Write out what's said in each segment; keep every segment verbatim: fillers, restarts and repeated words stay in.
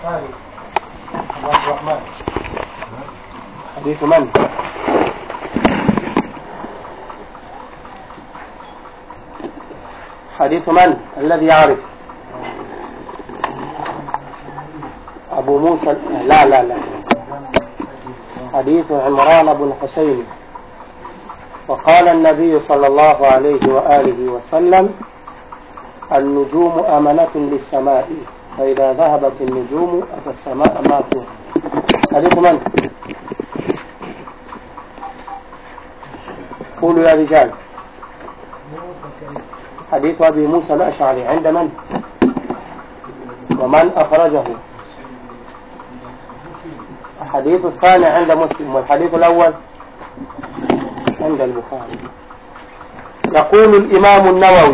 الرحمن حديث من؟ حديث من الذي يعرف؟ أبو موسى. لا لا لا حديث عمران بن حسين. وقال النبي صلى الله عليه وآله وسلم: النجوم أمنة للسماء فإذا ذهبت النجوم أتى السماء ماتوا. حديث من؟ قولوا يا رجال. حديث أبي موسى الأشعري عند من؟ ومن أخرجه؟ الحديث الثاني عند مسلم، والحديث الأول عند البخاري. يقول الإمام النووي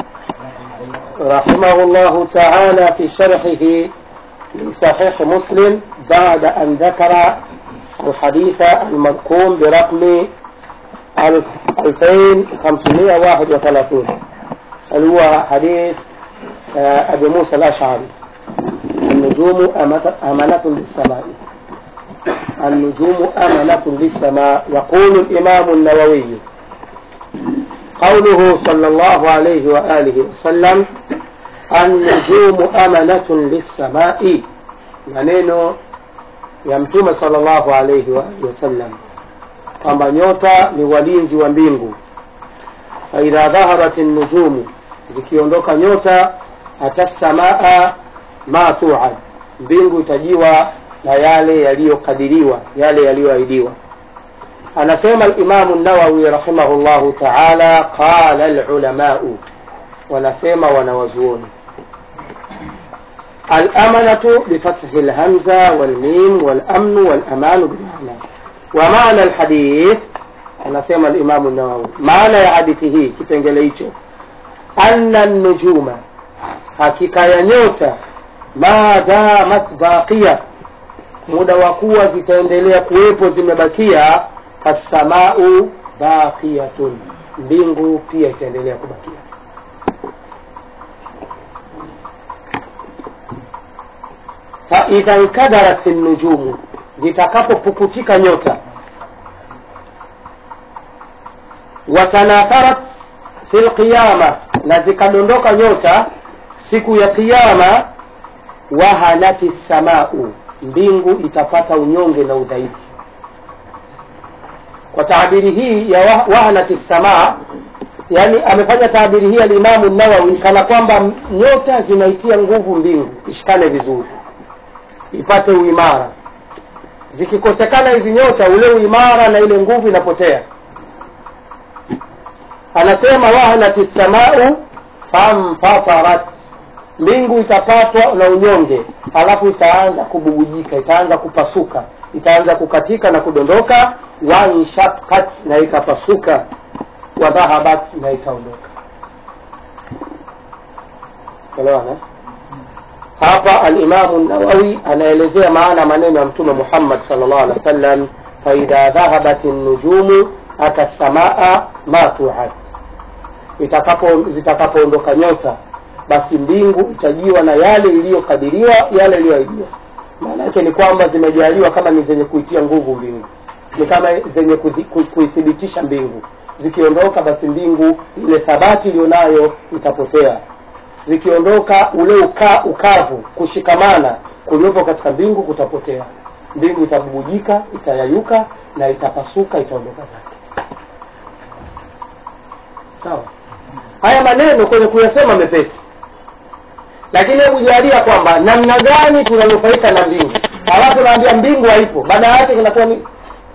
رحمه الله تعالى في شرحه لصحيح مسلم بعد أن ذكر الحديث المذكور برقم ألفين وخمسمائة وواحد وثلاثين، اللي هو حديث أبي موسى الأشعري: النجوم أمنة للسماء. النجوم أمنة للسماء. يقول الإمام النووي: قوله صلى الله عليه وآله وسلم: النجوم أمنة للسماء، maneno ya Mtume sallallahu alayhi wa sallam kwamba nyota ni walinzi wa mbingu. Fa idha dhaharat an-nujumu, zikiondoka nyota, atasamaa ma tu'ad, mbingu itajiwa na yale yaliyokadiriwa, yale yaliyoahidiwa. Anasema al-Imam an-Nawawi rahimahullahu ta'ala: qala al-ulama, wanasema wanawazuoni, al-amanatu bi fathi al-hamza wal mim wal amn wal aman bil ma'na. Wa maana al-hadith, anasema al-Imam an-Nawawi, maana ya hadithi hii, kipengele hicho, anna an-nujuma, hakika ya nyota, ma damat baqiya, muda wa kuwa zitaendelea kuwepo zimebakia, as-samau baqiyatun, mbingu pia itaendelea kubakia. Fa idha inkadarat an-nujumu, zitakapopukutika nyota, watanatharat fil qiyama, na zikadondoka nyota siku ya kiyama, wahanati samau, mbingu itapata unyonge na udhaifu. Kwa taabiri hii ya wahanati samaa, yani amefanya taabiri hii al-Imam an-Nawawi kana kwamba nyota zinaitia nguvu mbingu ishikane vizuri, ipate uimara. Zikikosekana hizi nyota, ule uimara na ile nguvu inapotea. Anasema wahanati samau famfatarat, mbingu itapatwa na unyonge, alafu itaanza kububujika, itaanza kupasuka, itaanza kukatika na kudondoka. Wanshaqqat, na ikapasuka. Wa dhahabat, na ikaondoka. Elewana hapa al-Imam an-Nawawi anaelezea maana maneno ya Mtume Muhammad sallallahu alaihi wasallam: fa idha dhahabat an-nujumu atasamaa ma tu'ad, itakapo zitakapoondoka nyota, basi mbingu itajiwa na yale iliyokadiriwa, yale iliyoahidiwa. Maana yake ni kwamba zimejaliwa kama ni zenye kuitia nguvu mbingu, ni kama zenye kuithibitisha mbingu. Zikiondoka, basi mbingu ile thabati ilionayo itapotea. Zikiondoka, ule uka, ukavu kushikamana kuliopo katika mbingu kutapotea. Mbingu itabubujika, itayayuka na itapasuka, itaondoka zake. Sawa? Haya maneno kwenye kuyasema mepesi, lakini hebu jalia kwamba namna gani tunanufaika na mbingu, alafu tunaambia mbingu haipo, baada yake kinakuwa ni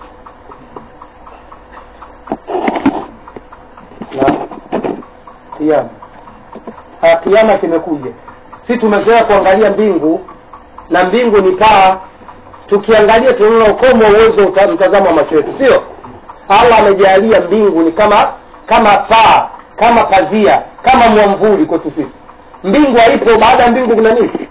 na kiyama. Ha, kiyama kimekuja. Si tumezoea kuangalia mbingu, na mbingu ni taa, tukiangalia tunaona ukomo uwezo mtazamo wa macho yetu, sio? Allah amejalia mbingu ni kama kama taa, kama pazia, kama mwamvuli kwetu sisi. Mbingu haipo, baada ya mbingu kuna nini?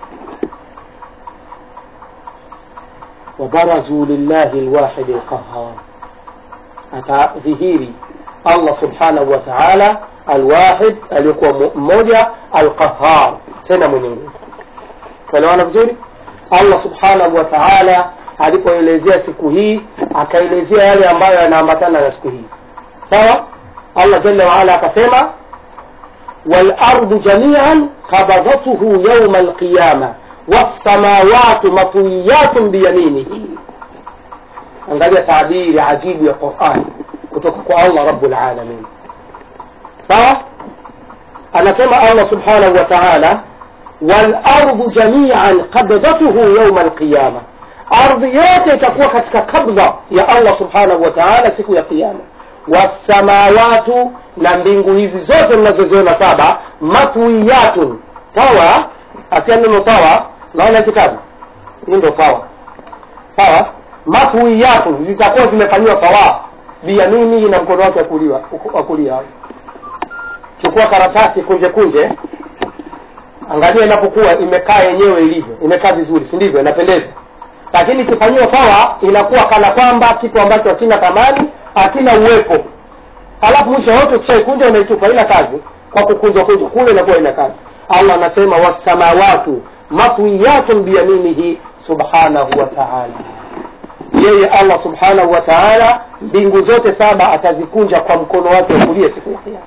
Wabarazu lillahi alwahid alqahhar, atadhihiri Allah subhanahu wa ta'ala alwahid, aliyekuwa mmoja, alqahhar, tena mwenye nguvu. Tunaelewana vizuri? Allah subhanahu wa ta'ala alipoelezea siku hii akaelezea yale ambayo yanaambatana na siku hii. Sawa? Allah jalla wa ala akasema wal ardu jami'an qabadatuhu yawm al qiyamah was samawati matwiyatun bi yaminihi. Angalia taabiri ajibu ya Qur'an kutoka kwa Allah rabbul alamin. Sawa? Anasema Allah subhanahu wa ta'ala wal ardu jami'an qabadatuhu yawm al qiyamah, ardhi yote itakuwa katika kabdha ya Allah subhanahu wa ta'ala siku ya kiyama. Wasamawatu, na mbingu hizi zote mnazoziona saba, matwiyatun, tawa asiano tawa naona kitabu ndio tawa. Sawa? Matwiyatun zitakuwa zimefanywa tawa biyamini, na mkono wake kulia wa kulia. Chukua karatasi kunje kunje, angalia inapokuwa imekaa yenyewe ilivyo, imekaa vizuri, si ndivyo? Inapendeza. Lakini kifanywa tawa inakuwa kana kwamba kitu ambacho hakina thamani, hakina uwepo. Alafu mwisho wote ukishakunja unaitupa, ila kazi kwa kukunja kunja kule inakuwa ina kazi. Allah anasema wasamawatu matwiyatun biyaminihi subhanahu wa ta'ala. Yeye Allah subhanahu wa ta'ala mbingu zote saba atazikunja kwa mkono wake wa kulia siku ya kiyama.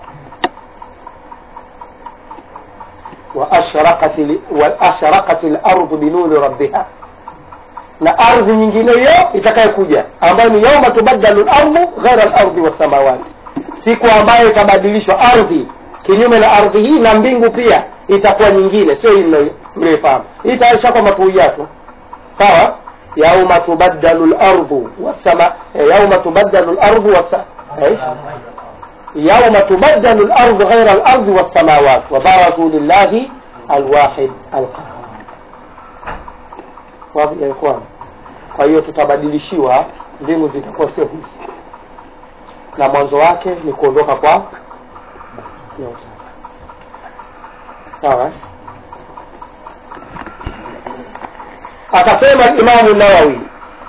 Wa ashraqatil wa ashraqatil ardu binuri rabbiha, na ardhi nyingine hiyo itakayokuja ambayo ni yauma tubaddalu al-ardu ghayra al-ardi was-samawati, siku ambayo itabadilishwa ardhi kinyume na ardhi hii, na mbingu pia itakuwa nyingine, sio hii mrefahamu. Itaisha kwa matwiyatu. Sawa? yauma tubaddalu al-ardu was-sama yauma tubaddalu al-ardu was yauma tubaddalu al-ardu ghayra al-ardi was-samawati wa barazu lillahi al-wahid al-qahhar. Wazi ya ikhwan. Kwa hiyo tutabadilishiwa, mbingu zitakuwa sio hizi, na mwanzo wake ni kuondoka kwa nyota. Sawa? Akasema Imam an-Nawawi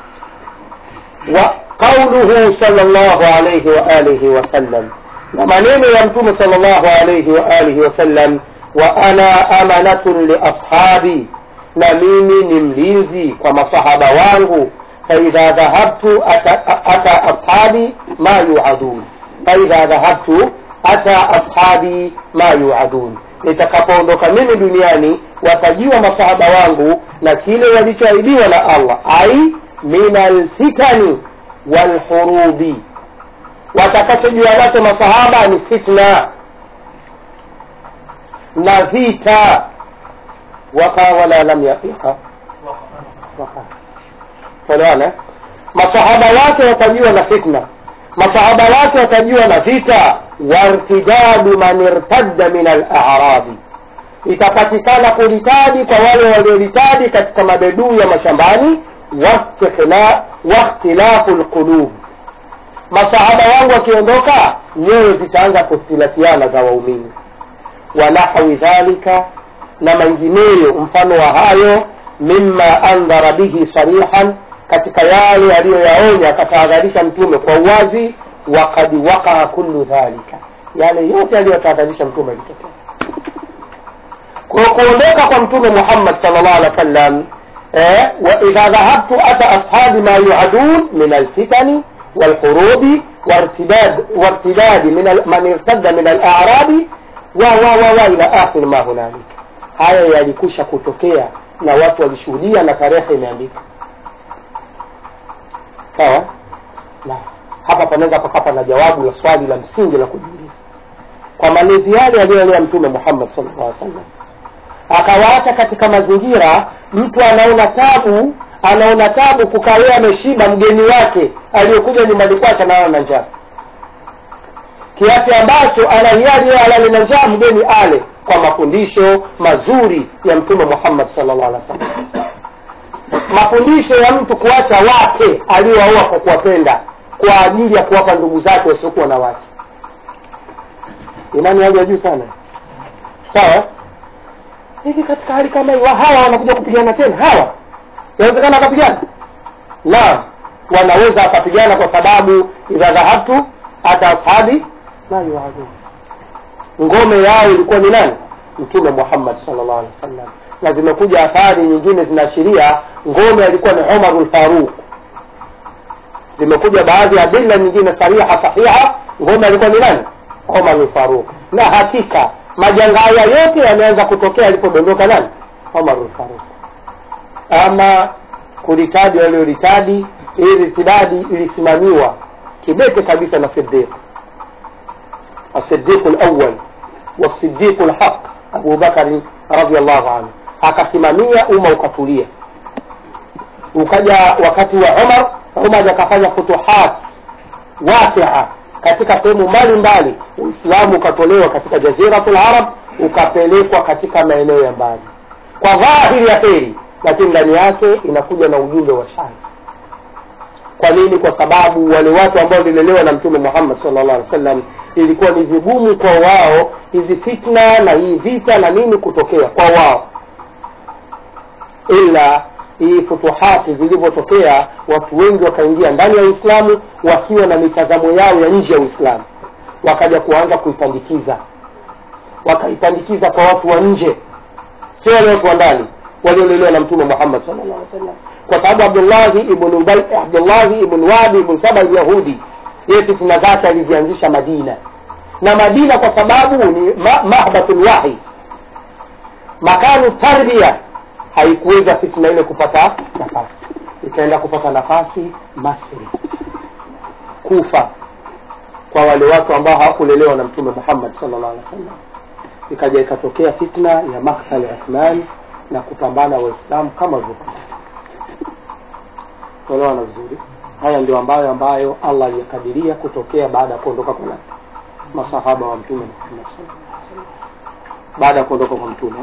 wa qawluhu sallallahu alayhi wa alihi wa sallam, na maneno ya Mtume sallallahu alayhi wa alihi wa sallam, wa ana amanatun li ashabi, na mimi ni mlinzi kwa masahaba wangu. Faidha dhahabtu ata, ata ashabi ma yu'adun, faidha dhahabtu ata ashabi ma yu'adun, nitakapoondoka mimi duniani watajiwa masahaba wangu na kile walichoahidiwa na Allah, ai minal fitani wal hurubi, watakachojua nacho masahaba ni fitna na vita. Waka wala lam yaqiqa waka, wala masahaba wake watajiwa na fitna, masahaba wake watajiwa na vita. Wartidadu man irtadda min al-a'rabi, itapatikana kuritadi kwa wale walioritadi katika mabeduu ya mashambani. Wastikhla waqtilafu al-qulub, masahaba wangu wakiondoka nyoyo zitaanza kustilafiana za waumini. Wa nahwi dhalika, na mengineyo mfano wa hayo, mimma andhara bihi sarihan, katika yale aliyoyaonya akatahadharisha mtume kwa uwazi. Wa qad waqa'a kullu dhalika, yale yote aliyotahadharisha mtume yalitokea. Kwa kuondoka kwa mtume Muhammad sallallahu alaihi wasallam, eh wa idha dhahabtu ata ashabi ma yu'adun min al-fitani wal hurubi wartidad wartidad min man irtadda min al-a'rabi wa wa wa ila akhir ma hunalika. Haya yalikusha kutokea na watu walishuhudia na tarehe imeandikwa. Sawa? Na hapa panaweza pakapa na jawabu la swali la msingi la kujiuliza. Kwa malezi yale aliyolea mtume Muhammad sallallahu alaihi wasallam, akawaacha katika mazingira, mtu anaona tabu, anaona tabu kukaa ameshiba mgeni wake aliyokuja nyumbani kwake na na njaa, kiasi ambacho anahiari yeye alale na njaa, mgeni ale, kwa mafundisho mazuri ya mtume Muhammad sallallahu alaihi wasallam. Mafundisho ya mtu kuacha wake aliowaoa kwa kuwapenda kwa ajili ya kuwapa ndugu zake wasiokuwa na wake. Imani yao juu sana. Sawa? Hivi katika hali kama hii hawa wanakuja kupigana tena hawa? Inawezekana wakapigana? La, wanaweza wakapigana kwa sababu idha dhahabtu ata ashabi la yu'adun. Ngome yao ilikuwa ni nani? Mtume Muhammad sallallahu alaihi wasallam. na zimekuja athari nyingine zinaashiria ngome alikuwa ni Umar al-Faruq. Zimekuja baadhi ya adilla nyingine sariha sahiha, ngome alikuwa ni nani? Umar al-Faruq. Na hakika majanga haya yote yameanza kutokea alipodondoka nani? Umar al-Faruq. Ama kuritadi wale ritadi, ili ritadi ilisimamiwa kibete kabisa na Siddiq. As-Siddiq al-awwal wa Siddiq al-haq Abu Bakar radhiyallahu anhu. Akasimamia, umma ukatulia. Ukaja wakati wa Umar, Umar akafanya futuhat wasi'a katika sehemu mbalimbali. Uislamu ukatolewa katika jaziratul Arab, ukapelekwa katika maeneo ya mbali kwa dhahiri ya kheri, lakini ndani yake inakuja na ujumbe wa shari. Kwa nini? Kwa sababu wale watu ambao walilelewa na Mtume Muhammad sallallahu alaihi wasallam ilikuwa ni vigumu kwa wao hizi fitna na hii vita na nini kutokea kwa wao, ila hii futuhati zilipotokea watu wengi wakaingia ndani ya Uislamu wakiwa na mitazamo yao ya nje ya Uislamu, wakaja kuanza kuipandikiza, wakaipandikiza kwa watu wa nje, sio watu wa ndani waliolelewa na Mtume Muhammad sallallahu alaihi wasallam. Kwa sababu Abdullah ibn Ubay, Abdullah ibn Wadi ibn Saba al-Yahudi, yeye fitna zake alizianzisha Madina. Na Madina kwa sababu ni mahbatul wahi, makanu tarbia, haikuweza fitna ile kupata nafasi. Ikaenda kupata nafasi Masri, Kufa, kwa wale watu ambao hawakulelewa na Mtume Muhammad sallallahu alaihi wasallam. Ikaja ikatokea fitna ya Maktal Uthman na kupambana Waislamu kama vile. Tuelewana vizuri. Haya ndio ambayo ambayo Allah aliyakadiria kutokea baada ya kuondoka kwa masahaba wa Mtume Muhammad sallallahu alaihi wasallam. Baada ya kuondoka kwa Mtume,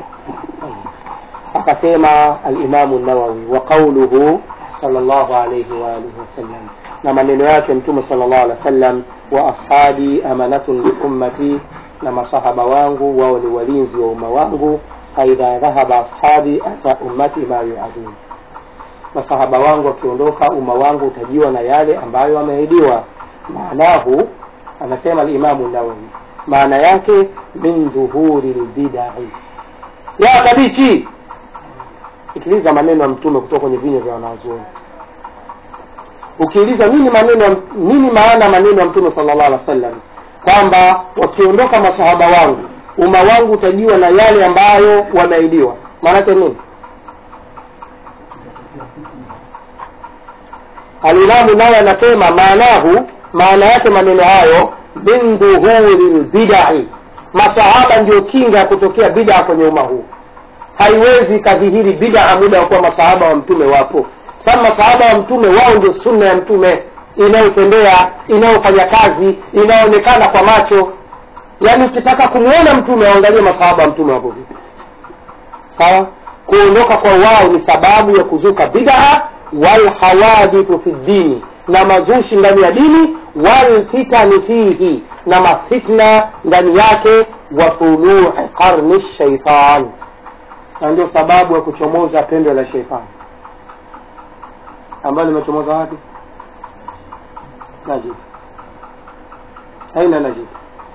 akasema al-Imam an-Nawawi wa qawluhu sallallahu alayhi wa alihi wasallam, na maneno yake Mtume sallallahu alaihi wasallam, wa ashabi amanatun li ummati, na masahaba wangu wao ni walinzi wa umma wangu. Aidha dhahaba ashabi ata ummati ma yu'adun, masahaba wangu wakiondoka umma wangu utajiwa na yale ambayo wameahidiwa. Maanahu, anasema al-Imam an-Nawawi, maana yake min dhuhuri al-bid'ah ya kabichi. Sikiliza maneno ya Mtume kutoka kwenye vinywa vya wanazuoni. Ukiuliza nini maneno nini maana maneno ya Mtume sallallahu alaihi wasallam kwamba wakiondoka masahaba wangu umma wangu utajiwa na yale ambayo wameahidiwa, maana yake nini? Al-Imam naye anasema maanahu, maana yake maneno hayo min dhuhuril bid'ah, masahaba ndio kinga ya kutokea bid'a kwenye umma huu. Haiwezi kadhihiri bid'a muda wa kuwa masahaba wa Mtume wapo. Sasa masahaba wa Mtume wao ndio sunna ya Mtume inayotembea, inayofanya kazi, inaonekana kwa macho. Yaani ukitaka kumuona Mtume angalia masahaba wa Mtume wapo vipi. Sawa? Kuondoka kwa wao ni sababu ya kuzuka bid'a wal hawadithu fi dini, na mazushi ndani ya dini, wal fitani fihi, na mafitna ndani yake, wa tuluu qarni shaytan, na ndio sababu ya kuchomoza pendo la shetani ambalo limechomoza wapi? Najid. Haina Najid.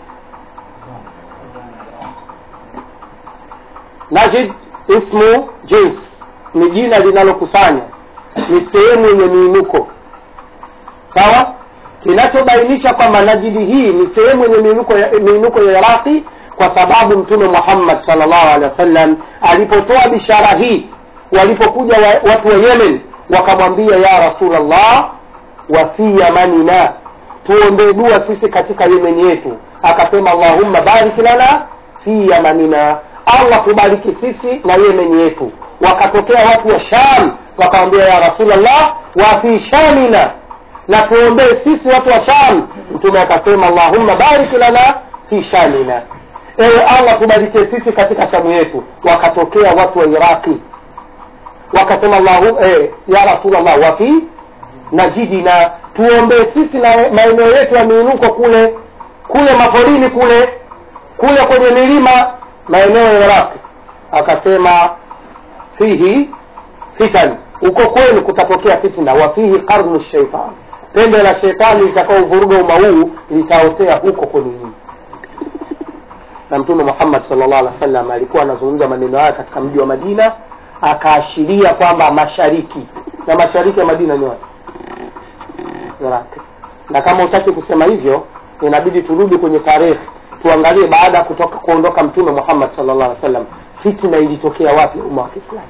Najid ismu jins, ni jina linalokusanya, ni sehemu yenye miinuko. Sawa? Kinachobainisha kwamba Najidi hii ni sehemu yenye miinuko ya miinuko ya Iraqi, kwa sababu Mtume Muhammad sallallahu alaihi wasallam alipotoa bishara hii, walipokuja wa, watu wa Yemen wakamwambia, ya Rasulullah, wa fi yamanina, tuombe dua sisi katika Yemen yetu. Akasema, Allahumma barik lana fi yamanina, Allah tubariki sisi na Yemen yetu. Wakatokea watu wa Sham wakamwambia, ya Rasulullah, wa fi shamina, na tuombe sisi watu wa Sham. Mtume akasema, Allahumma barik lana fi shamina, ewe Allah tubariki sisi katika Shamu yetu. Wakatokea watu wa Iraki wakasema, Allahu eh, ya Rasulullah, wa fi najidina, tuombe sisi na maeneo yetu ya miinuko kule kule maporini kule kule kwenye milima maeneo ya Iraq. Akasema, fihi fitan, uko kwenu kutatokea fitna, wa fihi qarnu shaytan, pembe la shetani litakao vuruga umma huu litaotea huko kwenu. na Mtume Muhammad sallallahu alaihi wasallam alikuwa anazungumza maneno haya katika mji wa Madina, akaashiria kwamba mashariki, na mashariki ya Madina ni wapi? Iraq. Na kama utaki kusema hivyo, inabidi turudi kwenye tarehe, tuangalie baada ya kutoka kuondoka Mtume Muhammad sallallahu alaihi wasallam, fitna ilitokea wapi umma wa Kiislamu?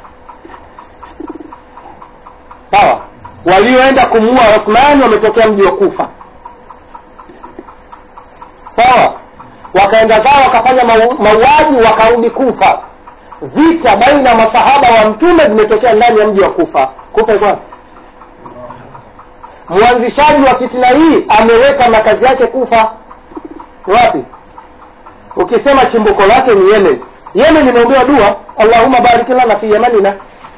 Sawa, walioenda kumuua Uthman wametokea mji wa Kufa. Sawa, wakaenda zao wakafanya mauaji, wakarudi Kufa. Vita baina masahaba wa Mtume vimetokea ndani ya mji wa Kufa. Kufa iko wapi? Mwanzishaji wa fitna hii ameweka makazi yake Kufa. Wapi? Ukisema chimbuko lake ni Yemen. Yemen imeombewa dua, Allahumma barik lana fi yamanina.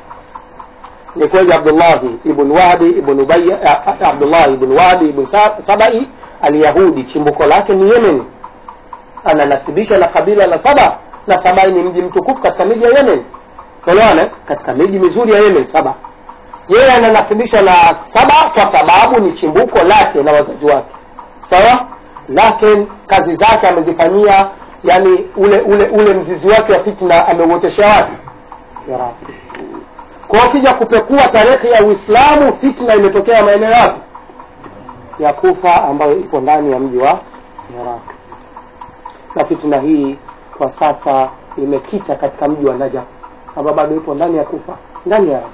Ni kweli Abdullah ibn Wahbi ibn Ubay, Abdullah ibn Wahbi ibn Sabai al-Yahudi, chimbuko lake ni Yemen. Ananasibishwa na kabila la Saba, na Saba ni mji mtukufu katika miji ya Yemen. Unaona, katika miji mizuri ya Yemen Saba. Yeye ananasibishwa na Saba kwa sababu ni chimbuko lake na wazazi wake. Sawa? Lakini kazi zake amezifanyia, yani ule ule ule mzizi wake wa fitna ameuotesha wapi? Iraq. Kwa kija kupekua tarehe ya Uislamu, fitna imetokea maeneo yapi? Ya Kufa, ambayo iko ndani ya mji wa Iraq. Na fitna hii kwa sasa imekita katika mji wa Najaf, ambapo bado ipo ndani ya Kufa, ndani ya Iraq.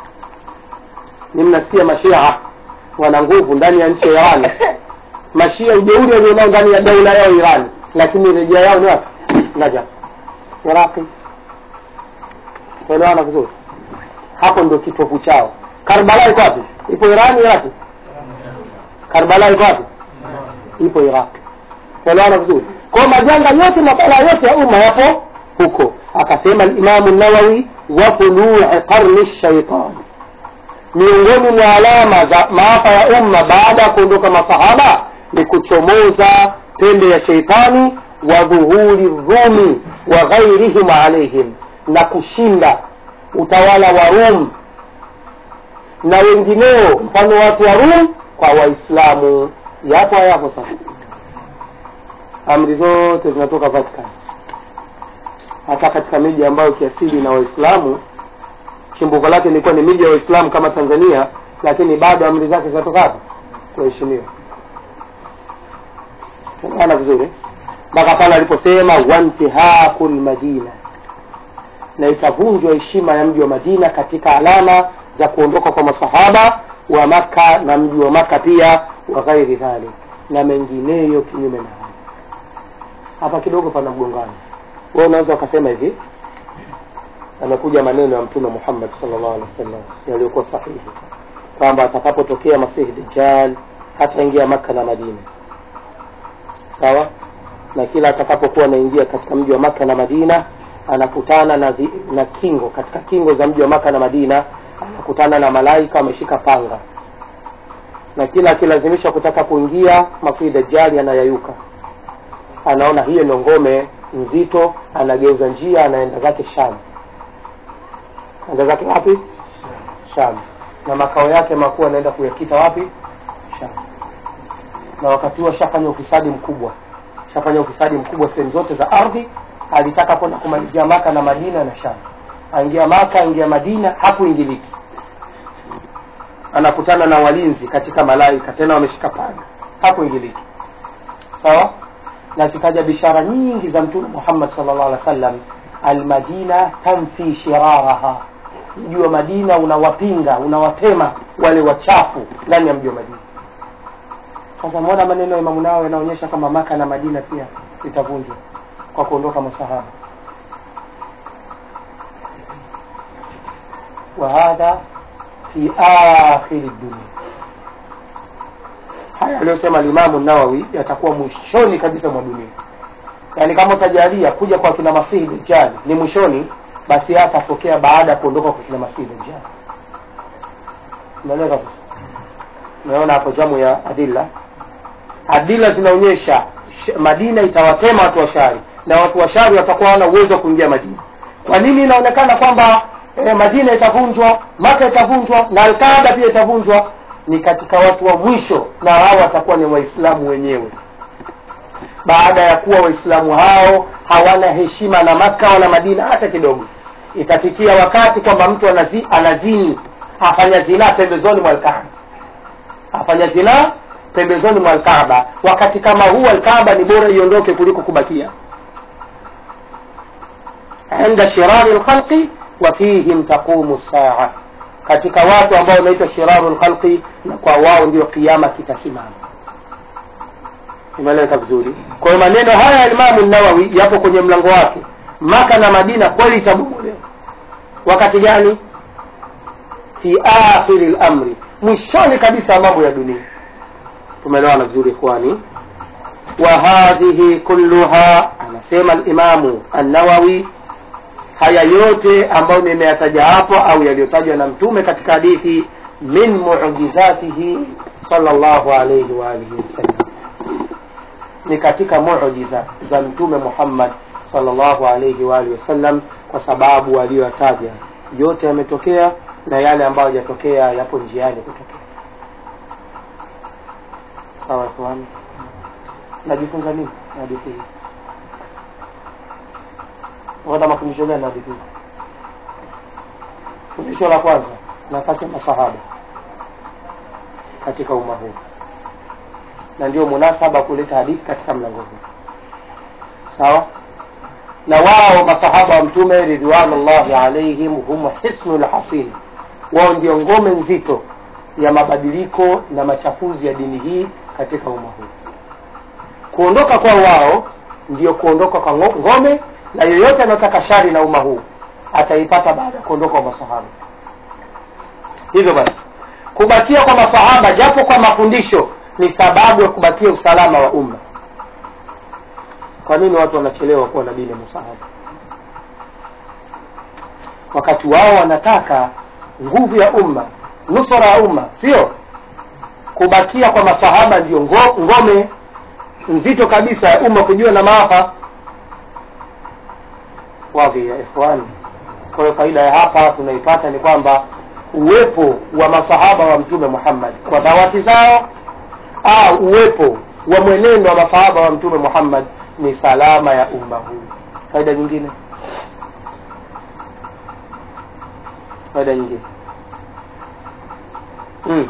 Ni mnasikia mashia wana nguvu ndani ya nchi ya Iran. Mashia ujeuri walionao ndani ya daula yao Iran, lakini rejea yao ni wapi? Najaf, Iraq. Wanaona vizuri. Hapo ndio kitovu chao. Karbala iko wapi? Ipo Iran, Iraq. Karbala iko wapi? Ipo Iraq. Wanaona vizuri. Kwa majanga yote na bala yote ya umma yapo huko. Akasema Imam an-Nawawi, wa tulu'i qarni ash-shaytan, miongoni mwa alama za maafa ya umma baada ya kuondoka masahaba ni kuchomoza pembe ya sheitani, wa dhuhuri Rumi wa ghairihim alaihim, na kushinda utawala wa Rum na wengineo mfano watu wa Rum kwa Waislamu. Yapo hapo sasa. Amri zote zinatoka Vatican. Hata katika miji ambayo kiasili na Waislamu, chimbuko lake ilikuwa ni miji ya Waislamu kama Tanzania, lakini bado amri zake zinatoka hapo kuheshimiwa. Tunaona vizuri? Mpaka pale aliposema wantihakul Madina, na ikavunjwa heshima ya mji wa Madina katika alama za kuondoka kwa masahaba wa Maka, na mji wa Maka pia, wa ghairi dhalik, na mengineyo kinyume na hapo. Hapa kidogo pana mgongano. Wewe unaweza ukasema hivi, amekuja maneno ya Mtume Muhammad sallallahu alaihi wasallam yaliyokuwa sahihi kwamba atakapotokea Masihi Dajjal hataingia Maka na Madina. Sawa? Na kila atakapokuwa anaingia katika mji wa Maka na Madina, anakutana na, vi, na kingo katika kingo za mji wa Maka na Madina, anakutana na malaika wameshika panga, na kila akilazimisha kutaka kuingia Masihi Dajjal anayayuka, anaona hiyo ni ngome nzito, anageuza njia, anaenda zake Sham. Anaenda zake wapi? Sham. Na makao yake makuu anaenda kuyakita wapi? Sham. Na wakati huo shafanya ufisadi mkubwa, shafanya ufisadi mkubwa sehemu zote za ardhi. Alitaka kwenda kumalizia Maka na Madina na Sham. Aingia Maka, aingia Madina, hakuingiliki. Anakutana na walinzi katika malaika, tena wameshika panga, hakuingiliki. Sawa? Na zikaja bishara nyingi za Mtume Muhammad sallallahu alaihi wasallam, al-Madina tanfi shiraraha, mji wa Madina unawapinga, unawatema wale wachafu ndani ya mji wa Madina. Sasa muona maneno ya Imam Nawawi yanaonyesha kama Maka na Madina pia itavunjwa kwa kuondoka masahaba. Wa hadha fi akhir ad-dunya. Haya aliyosema Imam Nawawi yatakuwa mwishoni kabisa mwa dunia. Yaani kama utajalia kuja kwa kina Masihi Dajjal ni mwishoni, basi yatatokea baada ya kuondoka kwa kina Masihi Dajjal. Unaelewa sasa? Unaona hapo jamu ya adilla. Adilla zinaonyesha Madina itawatema watu wa shari, na watu wa shari watakuwa wana uwezo wa kuingia Madina. Kwa nini inaonekana kwamba eh, Madina itavunjwa, Maka itavunjwa na Al-Kaaba pia itavunjwa? Ni katika watu wa mwisho, na hao watakuwa ni Waislamu wenyewe. baada ya kuwa waislamu hao hawana heshima na Maka wala Madina hata kidogo. Itafikia wakati kwamba mtu anazi, anazini afanya zina pembezoni mwa Kaaba, afanya zina pembezoni mwa Kaaba. Wakati kama huu Kaaba ni bora iondoke kuliko kubakia. Inda shirari al-khalqi wa fihim taqumu saa, katika watu ambao wanaitwa shirarul khalqi, na kwa wao ndio kiyama kitasimama. Imeleka vizuri. Kwa hiyo maneno haya ya Imam an-Nawawi yapo kwenye mlango wake. Maka na Madina kweli itabomolewa. Wakati gani? Fi akhiril amri, mwishoni kabisa mambo ya dunia. Tumeelewana vizuri ikhwani? Wa hadhihi kulluha, anasema al-Imam an-Nawawi, haya yote ambayo nimeyataja hapo au yaliyotajwa na Mtume katika hadithi, min mu'jizatihi sallallahu alayhi wa alihi wasallam, ni katika muujiza za Mtume Muhammad sallallahu alayhi wa alihi wasallam, kwa sababu aliyotaja yote yametokea na yale ambayo hajatokea yapo njiani kutokea. Sawa kwa najifunza nini hadithi hii? Wada mafundisho gani hadithi hii? Fundisho la kwanza, nafasi ya masahaba katika umma huu, na ndio munasaba kuleta hadithi katika mlango huu. Sawa? Na wao masahaba wa Mtume ridwanullahi alaihim hum hisnul hasin, wao ndio ngome nzito ya mabadiliko na machafuzi ya dini hii katika umma huu. Kuondoka kwa wao ndio kuondoka kwa ngome, na yoyote anataka shari na umma huu ataipata baada ya kuondoka kwa masahaba. Hivyo basi kubakia kwa masahaba japo kwa mafundisho ni sababu ya kubakia usalama wa umma. Kwa nini watu wanachelewa kuwa na dini ya masahaba wakati wao wanataka nguvu ya umma, nusura ya umma? Sio kubakia kwa masahaba ndio ngome nzito kabisa ya umma kujua na maafa. Wazi ya ikhwani. Kwa hiyo faida ya hapa tunaipata ni kwamba uwepo wa masahaba wa Mtume Muhammad kwa dawati zao au uwepo wa mwenendo wa masahaba wa Mtume Muhammad ni salama ya umma huu. Faida nyingine, faida nyingine mm.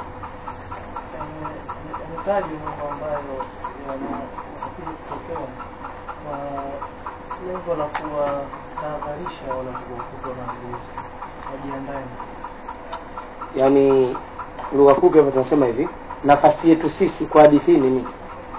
Mtaji mambo ambayo yanatokea kutokea kwa lengo la kuwatahadharisha wale waliokuwa na uwezo wajiandae. Yaani lugha fupi hapo tunasema hivi, nafasi yetu sisi kwa hadithi ni nini?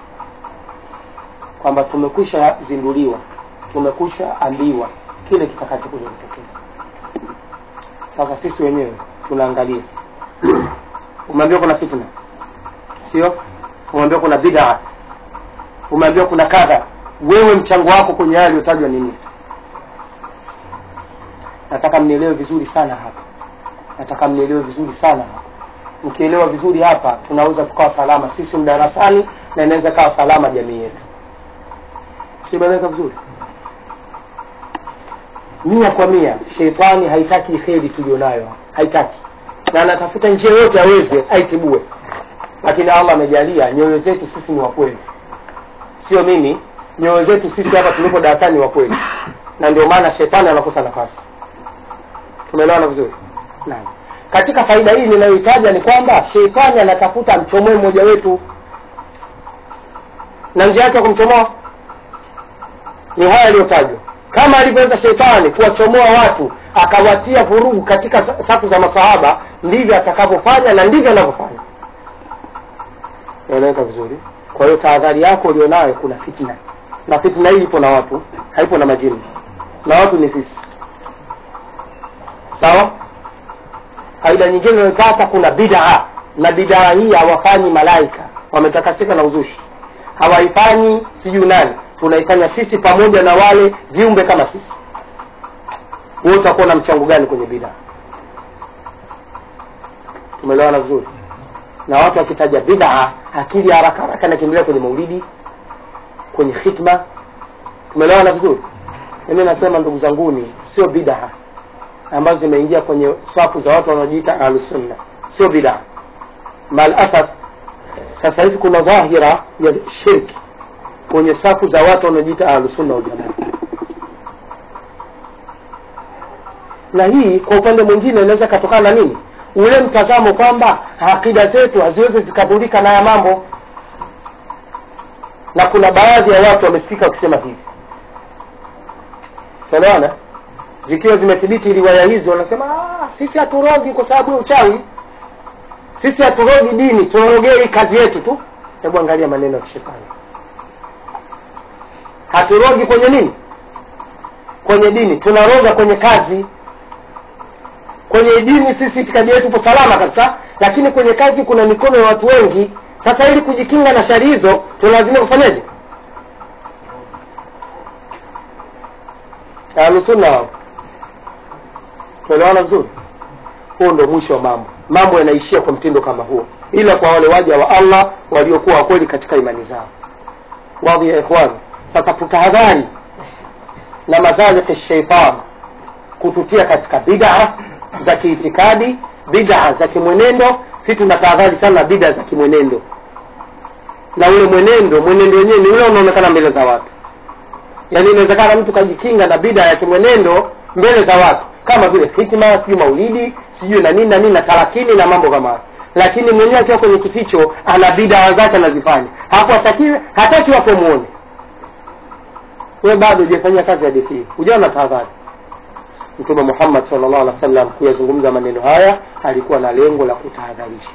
Kwamba tumekwisha zinduliwa, tumekwisha ambiwa kile kitakachokuja kutokea. Sasa sisi wenyewe tunaangalia. Umeambiwa kuna fitna, sio? Umeambiwa kuna bid'a, umeambiwa kuna kadha. Wewe mchango wako kwenye hali utajwa nini? Nataka mnielewe vizuri sana hapa. Nataka mnielewe vizuri sana hapa. Mkielewa vizuri hapa tunaweza tukawa salama sisi mdarasani, na inaweza kawa salama jamii yetu. Simeleka vizuri? Mia kwa mia sheitani haitaki kheri tulionayo, haitaki, na anatafuta njia yote aweze aitibue. Lakini Allah amejalia nyoyo zetu sisi ni wa kweli. Sio mimi, nyoyo zetu sisi hapa tulipo darasani wa kweli, na ndio maana shetani anakosa nafasi. Tumeelewana vizuri? Naam. Katika faida hii ninayoitaja ni kwamba shetani anatafuta mchomoe mmoja wetu, na njia yake kumchomoa ni haya yaliyotajwa. Kama alivyoweza shetani kuwachomoa watu akawatia vurugu katika safu za masahaba, ndivyo atakavyofanya na ndivyo anavyofanya. Unaelewa vizuri? Kwa hiyo tahadhari yako ulionayo, kuna fitna, na fitna hii ipo na watu, haipo na majini, na watu ni sisi. Sawa? Faida nyingine tunayopata, kuna bid'a, na bid'a hii hawafanyi malaika, wametakasika na uzushi. Hawaifanyi siju nani, tunaifanya sisi pamoja na wale viumbe kama sisi. Wewe utakuwa na mchango gani kwenye bid'a? Tumeelewana vizuri? Na watu wakitaja bid'a, akili haraka haraka na kimbilia kwenye maulidi, kwenye khitma. Tumeelewana vizuri? Mimi nasema ndugu zanguni, sio bid'a ambazo zimeingia kwenye safu za watu wanaojiita ahlus sunna, sio bid'a. Mal asaf sasa hivi kuna dhahira ya shirki kwenye safu za watu wanaojiita Ahlus Sunna wal Jamaa. Na hii kwa upande mwingine inaweza kutokana na nini? Ule mtazamo kwamba akida zetu haziwezi zikabulika na ya mambo. Na kuna baadhi ya watu wamesikika wakisema hivi. Tunaona zikiwa zimethibiti riwaya hizi wanasema ah, sisi haturogi kwa sababu ya uchawi. Sisi haturogi dini, tunarogea kazi yetu tu. Hebu angalia maneno ya kishetani. Haturogi kwenye nini? Kwenye dini, tunaroga kwenye kazi. Kwenye dini sisi itikadi yetu ipo salama kabisa, lakini kwenye kazi kuna mikono ya watu wengi. Sasa ili kujikinga na shari hizo, tunalazimika kufanyaje? Ahlus Sunna. Tuelewana vizuri? Huo ndio mwisho wa mambo. Mambo yanaishia kwa mtindo kama huo. Ila kwa wale waja wa Allah waliokuwa kweli katika imani zao. Wazi ya ikhwan. Sasa tutahadhari na mazaliki shaytan kututia katika bid'a za kiitikadi, bid'a za kimwenendo. Sisi tunatahadhari sana bid'a za kimwenendo. Na ule mwenendo, mwenendo wenyewe ni ule unaonekana mbele za watu. Yaani inawezekana mtu kajikinga na bid'a ya kimwenendo mbele za watu, kama vile hikma, sijui maulidi, sijui na nini na nini na talakini na mambo kama hayo. Lakini mwenyewe akiwa kwenye kificho ana bid'a zake anazifanya. Hapo hatakiwi, hataki watu muone. Wewe bado hujafanya kazi ya dini. Hujaona tahadhari. Mtume Muhammad sallallahu alaihi wasallam kuyazungumza maneno haya alikuwa na lengo la kutahadharisha.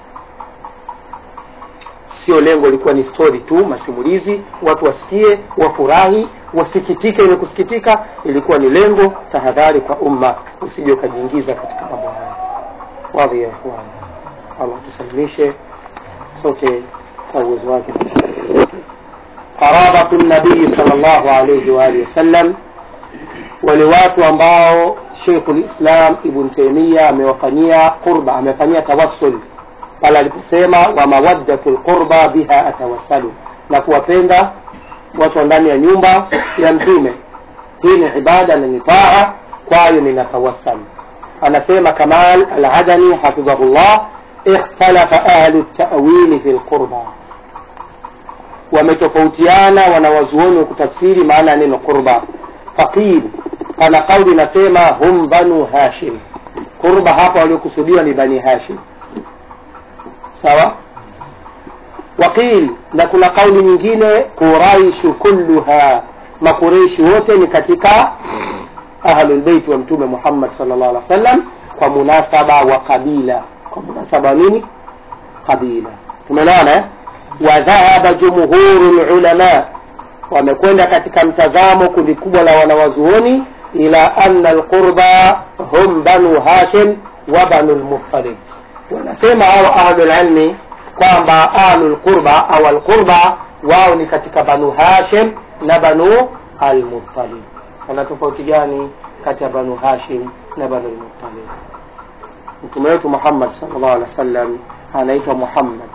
Sio lengo lilikuwa ni story tu, masimulizi, watu wasikie, wafurahi, wasikitike ile kusikitika. Ilikuwa ni lengo tahadhari kwa umma, usije ukajiingiza katika mambo haya. Wazi ya ikhwan. Allah tusalimishe sote kwa uwezo wake. Qarabatu nabii sallallahu alayhi wa alihi wasallam, wale watu ambao Sheikh al-Islam Ibn Taymiyyah amewafanyia qurba, amefanyia tawassul pale aliposema wa mawaddatul qurba biha atawassalu, na kuwapenda watu ndani ya nyumba ya Mtume. Hii ni ibada na ni taa, kwa hiyo ninatawassal. Anasema Kamal al-Adani hafidhahullah, ikhtalafa ahlu at-ta'wil fi al-qurba, wametofautiana wanawazuoni kutafsiri maana ya neno qurba. Faqil, ana kauli nasema hum banu Hashim, qurba hapa waliokusudiwa ni bani Hashim. Sawa? Waqil, na kuna kauli nyingine Quraish kulluha, makureishi wote ni katika ahlul bait wa Mtume Muhammad sallallahu alaihi wasallam, kwa munasaba wa kabila. Kwa munasaba nini? Kabila. Tumeelewana eh? Wa dhahaba jumhurul ulama, wamekwenda katika mtazamo kundi kubwa la wanawazuoni ila anna alqurba hum banu Hashim wa banu al-Muttalib. Wanasema hao ahlul ilmi kwamba ahlul qurba au alqurba wao ni katika banu Hashim na banu al-Muttalib. Kuna tofauti gani kati ya banu Hashim na banu al-Muttalib? Mtume wetu Muhammad sallallahu alaihi wasallam anaitwa Muhammad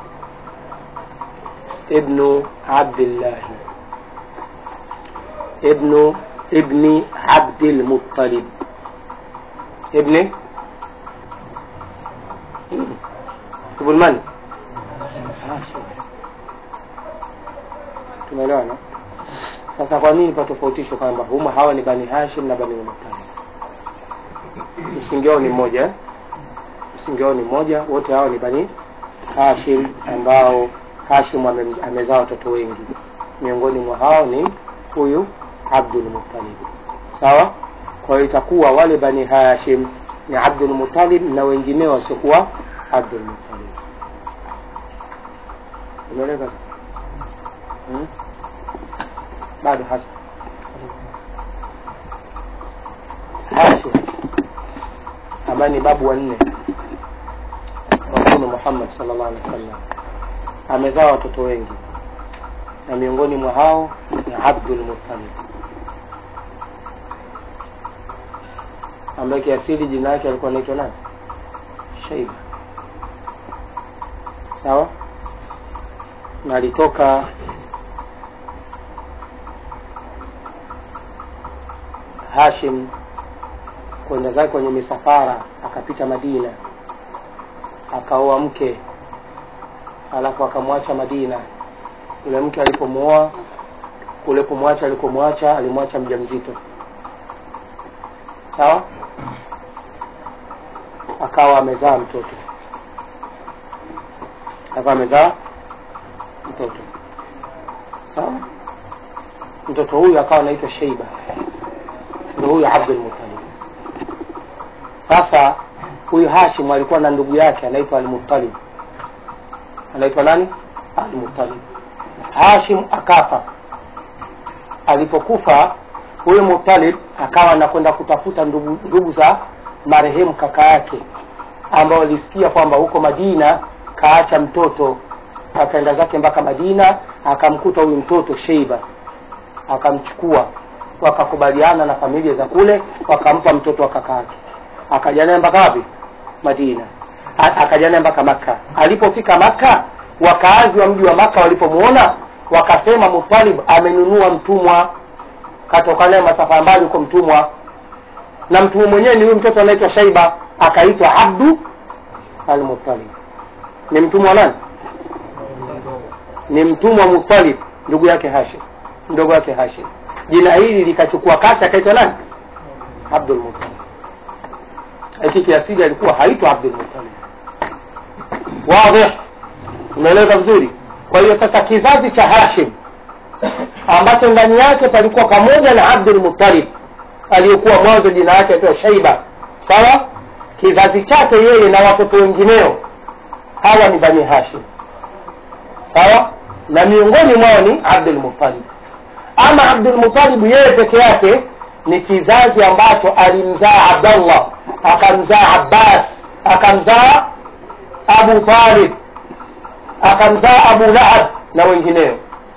ibn Abdullah ibn ibn Abdul Muttalib ibn ibn man Hashim. Tumeelewana? Sasa kwa nini patofautisho kwamba huma hawa ni bani Hashim na bani Muttalib? Msingi wao ni mmoja. Msingi wao ni mmoja, wote hao ni bani Hashim, ambao Hashim amezaa watoto wengi. Miongoni mwa hao ni huyu Abdul Muttalib. Sawa? Kwa hiyo itakuwa wale bani Hashim ni Abdul Muttalib na wengineo wasiokuwa Abdul Muttalib. Umeeleka sasa? Hmm? Bado hasa Hashim ambaye ni babu wa nne wa Mtume Muhammad sallallahu alaihi wasallam amezaa watoto wengi, na miongoni mwa hao ni Abdul Muttalib ambaye kiasili jina lake alikuwa anaitwa nani? Shaiba. Sawa? Na alitoka Hashim kwenda zake kwenye misafara, akapita Madina, akaoa mke, alafu akamwacha Madina. Yule mke alipomuoa Ulipomwacha alikomwacha alimwacha mjamzito. Sawa? Akawa amezaa mtoto. Akawa amezaa mtoto. Sawa? Mtoto huyu akawa anaitwa Sheiba. Ndio huyu Abdul Muttalib. Sasa huyu Hashim alikuwa na ndugu yake anaitwa Al-Muttalib. Anaitwa nani? Al-Muttalib. Hashim akafa. Alipokufa huyu Muttalib akawa anakwenda kutafuta ndugu, ndugu za marehemu kaka yake ambao alisikia kwamba huko Madina kaacha mtoto. Akaenda zake mpaka Madina, akamkuta huyu mtoto Sheiba, akamchukua, wakakubaliana na familia za kule, wakampa mtoto wa kaka yake. Akaja naye mpaka wapi? Madina. Akaja naye mpaka Makka. Alipofika Makka, wakaazi wa mji wa Makka walipomuona wakasema Muttalib amenunua mtumwa, katoka naye masafa mbali kwa mtumwa, na mtumwa mwenyewe ni huyu mtoto anaitwa Shaiba, akaitwa Abdu al-Muttalib. Ni mtumwa nani? Ni mtumwa Muttalib, ndugu yake Hashim, ndugu yake Hashim. Jina hili likachukua kasi, akaitwa nani? Abdul Muttalib. Hiki kiasili alikuwa haitwa Abdul Muttalib. Wazi? Umeeleza vizuri? Kwa hiyo sasa kizazi cha Hashim ambacho ndani yake palikuwa pamoja na Abdul Muttalib aliyokuwa mwanzo jina lake aitwa Shaiba. Sawa? Kizazi chake yeye na watoto wengineo hawa ni Bani Hashim. Sawa? Na miongoni mwao ni Abdul Muttalib. Ama Abdul Muttalib yeye peke yake ni kizazi ambacho alimzaa Abdullah, akamzaa Abbas, akamzaa Abu Talib, akamzaa Abu Lahab na wengineo.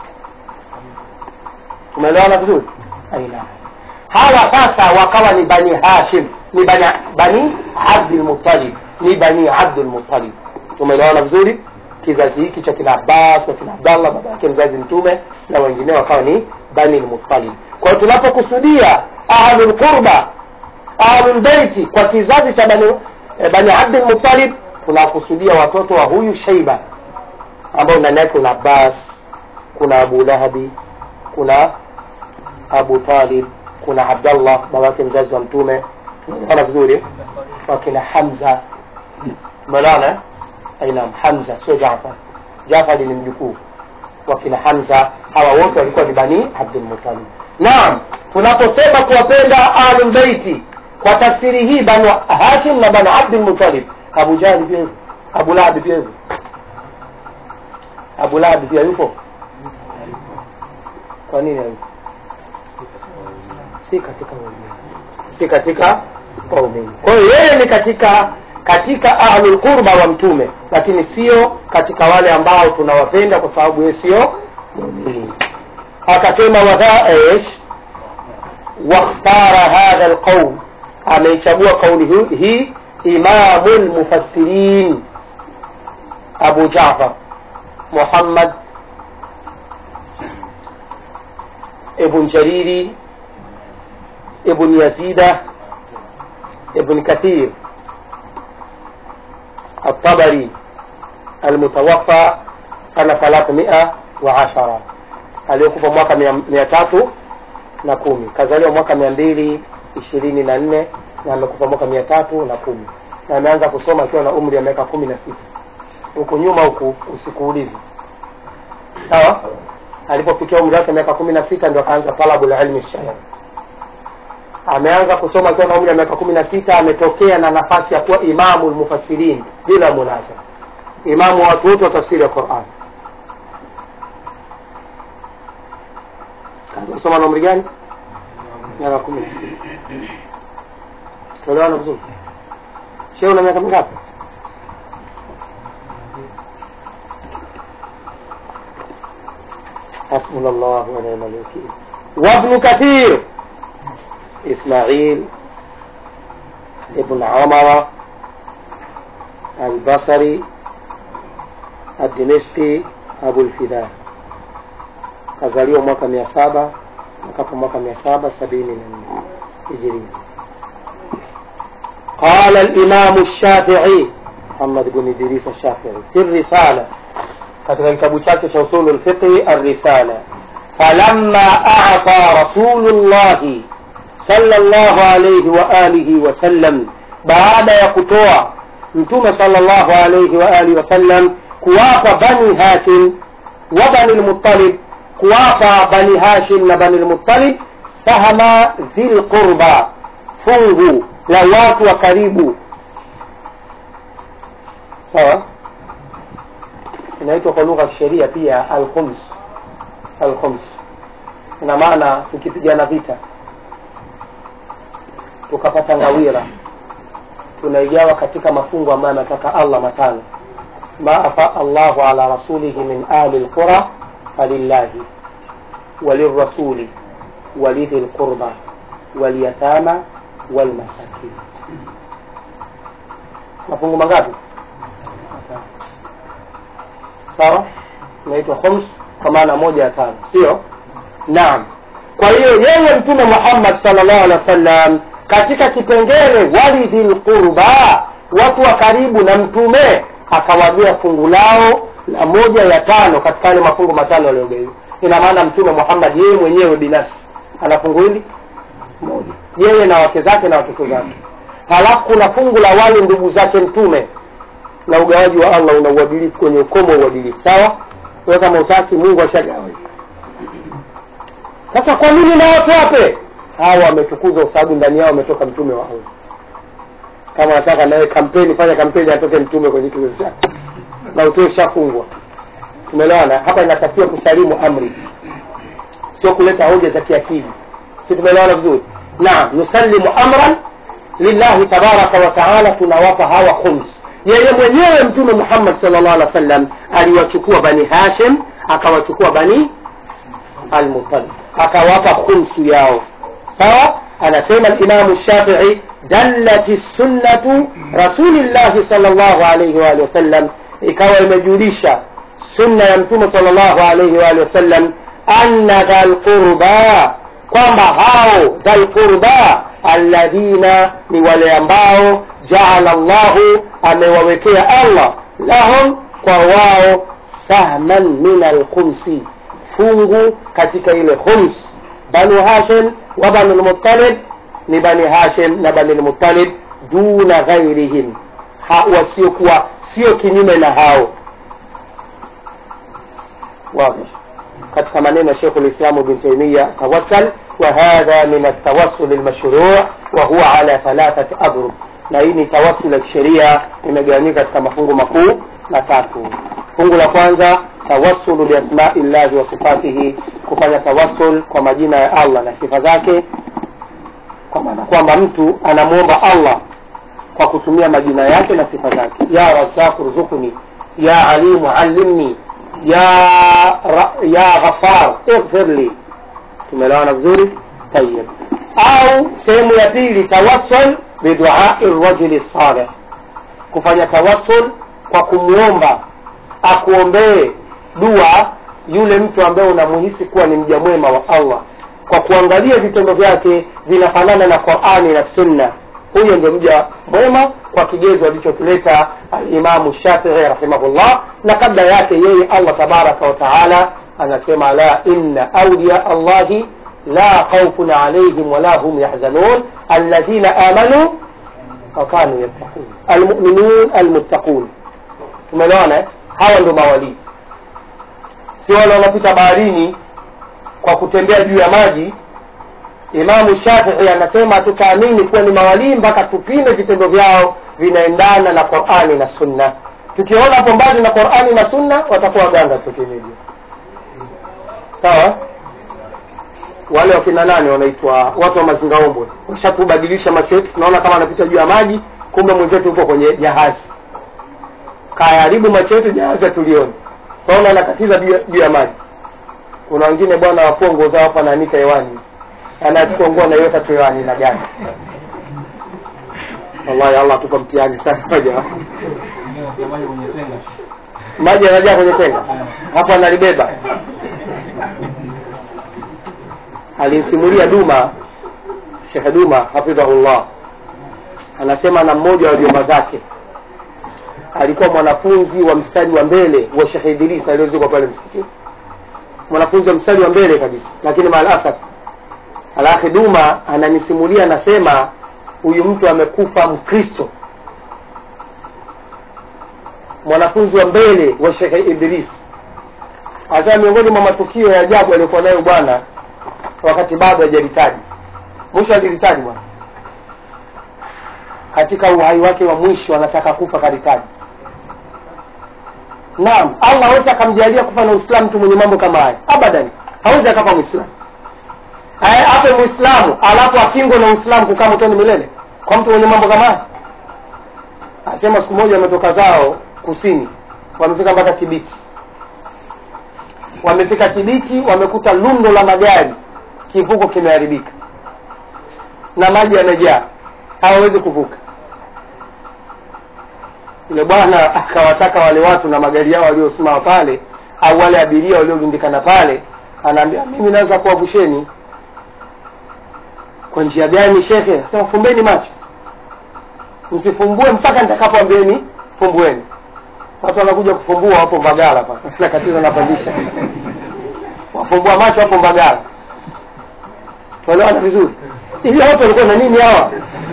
Tumeelewana vizuri? Aina. Hawa sasa wakawa ni Bani Hashim, ni Bani Bani Abdul Muttalib, ni Bani Abdul Muttalib. Tumeelewana vizuri? Kizazi hiki cha kina Abbas na kina Abdullah baba yake mzazi mtume na wengineo wakawa ni Bani Muttalib. Kwa hiyo tunapokusudia ahlul qurba, ahlul baiti kwa kizazi cha Bani eh, Bani Abdul Muttalib, tunakusudia watoto wa huyu Shaiba ambao ndani yake kuna Abbas, kuna Abu Lahabi, kuna Abu Talib, kuna Abdullah baba yake mzazi wa mtume. Tunaona vizuri? Wakina Hamza. Malana aina Hamza sio Jaafar. Jaafar ni mjukuu wakina Hamza. Hawa wote walikuwa ni Bani Abdul Muttalib. Naam, tunaposema kuwapenda ahlul baiti kwa tafsiri hii Bani Hashim na Bani Abdul Muttalib, Abu Jahl pia, Abu Lahab pia. Abu Lahab pia yupo? Kwa nini hayupo? Si katika waumini. Si katika waumini. Kwa hiyo yeye ni katika katika ahlul qurba wa mtume, lakini sio katika wale ambao tunawapenda kwa sababu yeye sio muumini. Akasema wadaish wakhtara hadha alqawl, amechagua kauli hii imamul mufassirin Abu Jaafar Muhammad ibn Jariri ibn Yazida ibn Kathir الطبري المتوفى سنة ثلاثمائة وعشرة, aliyekufa mwaka mia tatu na kumi, kazaliwa mwaka mia mbili ishirini na nne na amekufa mwaka mia tatu na kumi, na ameanza kusoma akiwa na umri wa miaka kumi na sita. Huko nyuma huku usikuulize. Sawa? Alipofikia umri wake miaka kumi na sita ndio akaanza talabul ilmi shari'a. Ameanza kusoma akiwa na umri wa miaka kumi na sita, ametokea na nafasi ya kuwa imamul mufassirin bila munazara. Imamu wa watu wote wa tafsiri ya Qur'an. Kaanza kusoma na umri gani? Miaka kumi na sita. Tuelewana vizuri? Sheikh una miaka mingapi? حسبنا الله ونعم الوكيل. وابن كثير إسماعيل ابن عمر البصري الدمشقي أبو الفداء, kazaliwa mwaka mia saba mpaka mwaka mia saba sabini na nne Hijria. قال الإمام الشافعي محمد بن إدريس الشافعي في الرسالة, katika kitabu chake cha usulul fiqh ar-risala, falamma a'ta rasulullahi sallallahu alayhi wa alihi wa sallam, baada ya kutoa mtume sallallahu alayhi wa alihi wa sallam kuwapa bani Hashim wa bani al-Muttalib, kuwapa bani Hashim na bani al-Muttalib sahama dhil qurba, fungu la watu wa karibu. Sawa, inaitwa kwa lugha ya sheria pia al-khums. Al-khums ina maana tukipigana vita tukapata ngawira, tunaigawa katika mafungu ambayo anataka Allah matano. ma afa Allahu ala rasulihi min ahli alqura falillahi walirrasuli walidhil qurba walyatama walmasakin. Mafungu mangapi? Sawa, inaitwa khums kwa maana moja ya tano, sio? Naam. Kwa hiyo yeye mtume Muhammad sallallahu alaihi wasallam katika kipengele walidhil qurba, watu wa karibu na mtume, akawajia fungu lao la moja ya tano katika yale mafungu matano aliyogawiwa. Ina maana mtume Muhammad yeye mwenyewe binafsi ana fungu hili moja, yeye na wake zake na watoto zake. Halafu kuna fungu la wale ndugu zake mtume, na ugawaji wa Allah una uadilifu kwenye ukomo wa uadilifu. Sawa, wewe kama utaki Mungu achagawe. Sasa kwa nini na watu wape? Hawa wametukuzwa usababu ndani yao wametoka mtume wa Allah. Kama nataka nawe kampeni, fanya kampeni atoke mtume kwenye kizazi chako na utoe shafungwa. Tumeelewana? Hapa inatakiwa kusalimu amri, sio kuleta hoja za kiakili. Sisi tumeelewana vizuri? Naam, nusallimu amran lillahi tabaraka wa taala, tunawapa hawa khums. Yeye mwenyewe mtume Muhammad sallallahu alaihi wasallam aliwachukua bani Hashim, akawachukua bani al-Muttalib, akawapa khumsu yao. Sawa, anasema al-Imam Shafi'i, dallati sunnatu rasulillahi sallallahu alayhi wa alihi wasallam, ikawa imejulisha sunna ya mtume sallallahu alayhi wa alihi wasallam, anna dhal qurba, kwamba hao dhal qurba alladhina, ni wale ambao ja'ala Allahu, amewawekea Allah, lahum, kwa wao, sahman min al-khumsi, fungu katika ile khums. Banu Hashim wa bani al-Muttalib ni bani Hashim na bani al-Muttalib, duna ghairihim, wasiokuwa, sio kinyume na hao. Wazi katika maneno ya Sheikh al-Islam Ibn Taymiyyah, tawassal wa hadha min at-tawassul al-mashru' wa huwa ala thalathati adrub, na hii ni tawassul ya sheria, imegawanyika katika mafungu makuu matatu. Fungu la kwanza, tawassulu bi asma'illahi wa sifatihi, kufanya tawassul kwa majina ya Allah na sifa zake, kwa maana kwamba mtu anamuomba Allah kwa kutumia majina yake na sifa zake. Ya Razzaq rzuqni, ya Alim allimni, ya ra, ya Ghaffar ighfirli. Tumeelewana vizuri? Tayyib. Au sehemu ya pili, tawassul bi du'a'i ar-rajuli salih, kufanya tawassul kwa kumuomba akuombee dua yule mtu ambaye unamuhisi kuwa ni mja mwema wa Allah, kwa kuangalia vitendo vyake vinafanana na Qur'ani na Sunna. Huyo ndio mja mwema kwa kigezo alichokileta al-Imam Shafi'i rahimahullah. Na kabla yake yeye Allah tabaraka wa taala anasema, la inna awliya Allahi la khawfun alayhim wa la hum yahzanun alladhina amanu wa kanu yattaqun, almu'minun almuttaqun. Tumeelewana? Hawa ndio mawali, sio wale wanapita baharini kwa kutembea juu ya maji. Imam Shafi'i anasema tutaamini kuwa ni mawali mpaka tupime vitendo vyao vinaendana na Qur'ani na Sunna. Tukiona hapo mbali na Qur'ani na Sunna, watakuwa ganga tukimeje. Sawa? Wale wakina nani wanaitwa watu wa mazingaombwe, washatubadilisha macho yetu, tunaona kama anapita juu ya maji, kumbe mwenzetu yuko kwenye jahazi. Kayaribu macho yetu, jahazi tulioni, tunaona anakatiza juu ya maji. Kuna wengine bwana wafua nguo zao hapa na anika hewani, anachukua nguo na yote tu hewani na gani. Wallahi Allah tuko mtihani sana moja. Maji kwenye tenga. Maji yanajaa kwenye tenga. Hapo analibeba. Alinisimulia Duma, Sheikh Duma hafidhahullah, anasema na mmoja wa jomba zake alikuwa mwanafunzi wa mstari wa mbele wa Sheikh Idris aliyozikwa pale msikitini. mwanafunzi wa mstari wa mbele kabisa, lakini maalasaf Al-Akhi Duma ananisimulia, anasema huyu mtu amekufa Mkristo, mwanafunzi wa mbele wa Sheikh Idris. Hasa miongoni mwa matukio ya ajabu aliyokuwa nayo bwana wakati bado hajaritaji, mwisho aliritaji bwana, katika uhai wake wa mwisho anataka kufa karitaji. Naam, Allah hawezi akamjalia kufa na Uislamu mtu mwenye mambo kama haya. Abadan. Hawezi akafa Muislamu. Haya ape Muislamu alafu akingo na Uislamu kukaa motoni milele kwa mtu mwenye mambo kama haya. Asema siku moja wametoka zao kusini, wamefika mpaka Kibiti. Wamefika Kibiti, wamekuta lundo la magari, kivuko kimeharibika na maji yamejaa, hawawezi kuvuka. Yule bwana akawataka wale watu na magari yao waliosimama pale, au wale abiria waliorundikana pale, anaambia mimi naweza kuwavusheni. Kwa njia gani shekhe? Sasa fumbeni macho, msifumbue mpaka nitakapoambieni fumbueni. Watu wanakuja kufumbua hapo Mbagala hapa na katiza napandisha, wafumbua macho hapo Mbagala. Wanaona vizuri hivi watu walikuwa na nini hawa?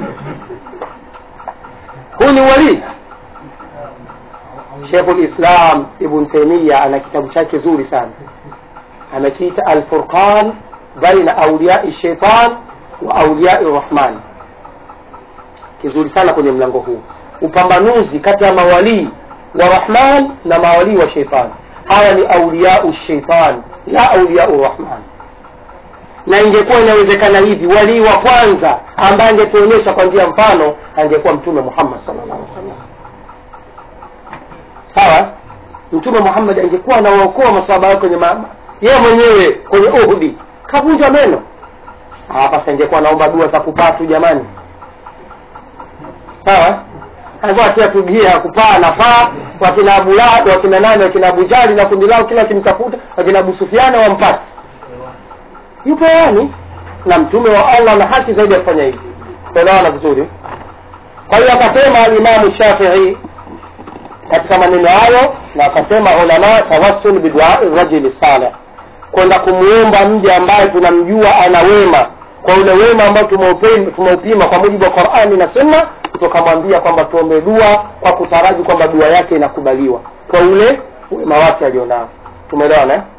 Huyu ni wali. Sheikhul Islam Ibn Taymiyyah ana kitabu chake zuri sana, amekiita Al-Furqan baina awliya'i shaitan wa awliya'i rahman. Kizuri sana kwenye mlango huu, upambanuzi kati ya mawali wa Rahman na mawali wa shaitan. Hawa ni awliya'u shaitan la awliya'u rahman. Na ingekuwa inawezekana hivi, wali wa kwanza ambaye angetuonyesha kwa njia mfano angekuwa Mtume Muhammad sallallahu alaihi wasallam. Sawa? Mtume Muhammad angekuwa anawaokoa maswahaba wake kwenye mama, yeye mwenyewe kwenye Uhud kavunja meno. Hapa sasa ingekuwa naomba dua za kupatu jamani. Sawa? Anapoatia tubia kupaa na paa, wakina Abu Lahab, wakina nani, wakina Abu Jali na kundi lao kila kimtafuta, wakina Abu Sufyan wampasi. Yupo yani na mtume wa Allah na haki zaidi ya kufanya hivi. Tunaona vizuri. Kwa hiyo akasema Imam Shafi'i katika maneno hayo, na akasema ulama tawassul bi du'a ar-rajul salih, kwenda kumuomba mja ambaye tunamjua ana wema, kwa ule wema ambao tumeupima tumeupima kwa mujibu wa Qur'ani na Sunna, tukamwambia kwamba tuombe dua kwa kutaraji kwamba dua yake inakubaliwa kwa ule wema wake alionao. Tumeelewana eh?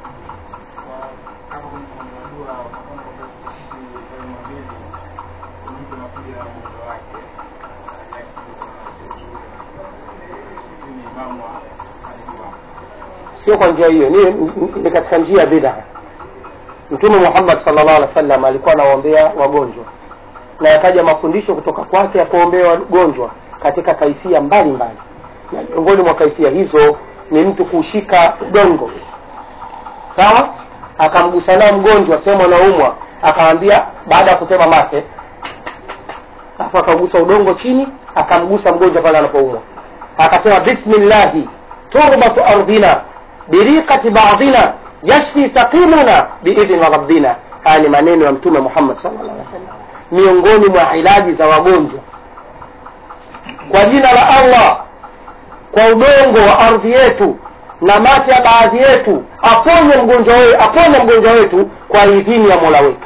Sio kwa njia hiyo, ni, ni katika njia bid'a. Mtume Muhammad sallallahu alaihi wasallam alikuwa anaombea wagonjwa, na yakaja mafundisho kutoka kwake ya kuombea wagonjwa katika kaifia mbalimbali. Na miongoni mwa kaifia hizo ni mtu kushika udongo, sawa, akamgusa nao mgonjwa sema anaumwa, akamwambia baada ya kutema mate, afa akagusa udongo chini, akamgusa mgonjwa pale anapoumwa, akasema bismillah turbatu ardina biriqati ba'dina yashfi saqimana biidhni rabbina. Haya ni maneno ya Mtume Muhammad sallallahu alaihi wasallam. Miongoni mwa ilaji za wagonjwa, kwa jina la Allah, kwa udongo wa ardhi yetu na mate ya baadhi yetu, aponye mgonjwa wetu, aponye mgonjwa wetu kwa idhini ya Mola wetu.